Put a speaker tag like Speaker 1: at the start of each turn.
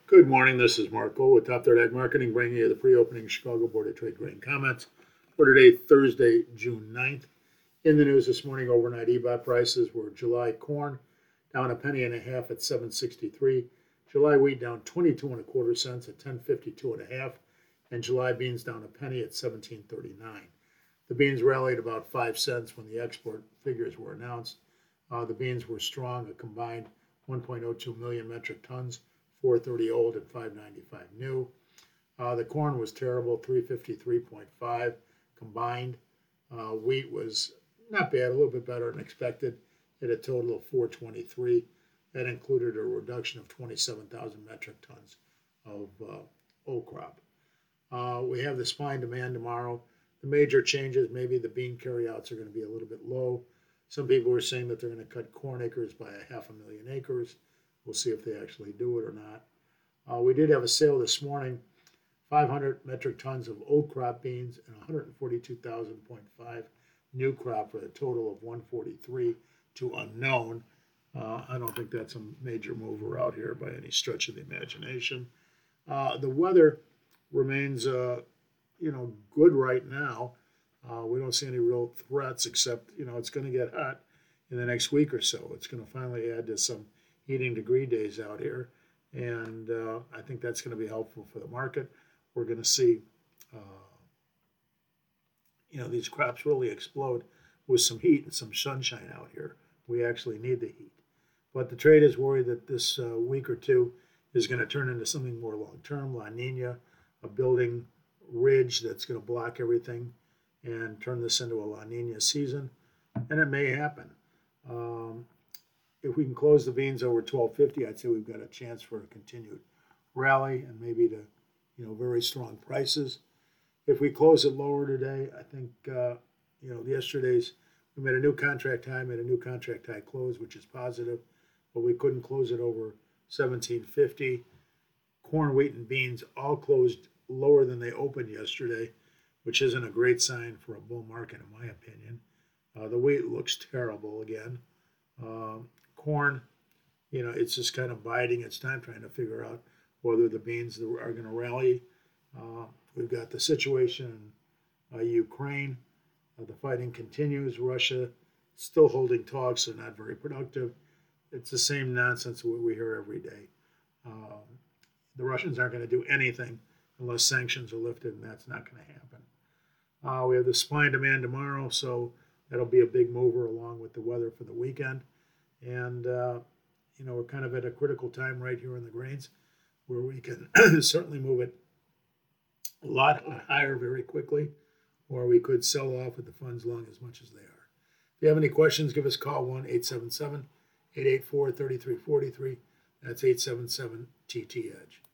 Speaker 1: Good morning. This is Mark Gold with Top Third Ag Marketing, bringing you the pre-opening Chicago Board of Trade grain comments for today, Thursday, June 9th. In the news this morning, overnight EBOT prices were July corn down a penny and a half at 7.63, July wheat down 22 and a quarter cents at 10.52 and a half, and July beans down a penny at 17.39. The beans rallied about 5 cents when the export figures were announced. The beans were strong, a combined 1.02 million metric tons. 430 old and 595 new. The corn was terrible, 353.5 combined. Wheat was not bad, a little bit better than expected, at a total of 423. That included a reduction of 27,000 metric tons of old crop. We have the supply and demand tomorrow. The major changes, maybe the bean carryouts are going to be a little bit low. Some people are saying that they're going to cut corn acres by 500,000 acres. We'll see if they actually do it or not. We did have a sale this morning, 500 metric tons of old crop beans and 142,000.5 new crop for a total of 143 to unknown. I don't think that's a major mover out here by any stretch of the imagination. The weather remains, good right now. We don't see any real threats except, it's going to get hot in the next week or so. It's going to finally add to some heating degree days out here, and I think that's going to be helpful for the market. We're going to see, these crops really explode with some heat and some sunshine out here. We actually need the heat. But the trade is worried that this week or two is going to turn into something more long-term, La Nina, a building ridge that's going to block everything and turn this into a La Nina season, and it may happen. If we can close the beans over 12.50, I'd say we've got a chance for a continued rally and maybe to, very strong prices. If we close it lower today, I think, yesterday's, we made a new contract high, made a new contract high close, which is positive, but we couldn't close it over 17.50. Corn, wheat, and beans all closed lower than they opened yesterday, which isn't a great sign for a bull market, in my opinion. The wheat looks terrible again. Corn, it's just kind of biding its time, trying to figure out whether the beans are going to rally. We've got the situation in Ukraine. The fighting continues. Russia still holding talks, so not very productive. It's the same nonsense that we hear every day. The Russians aren't going to do anything unless sanctions are lifted, and that's not going to happen. We have the supply and demand tomorrow, so that'll be a big mover along with the weather for the weekend. And, we're kind of at a critical time right here in the grains where we can certainly move it a lot higher very quickly, or we could sell off with the funds long as much as they are. If you have any questions, give us a call, 1-877-884-3343. That's 877-TT-EDGE.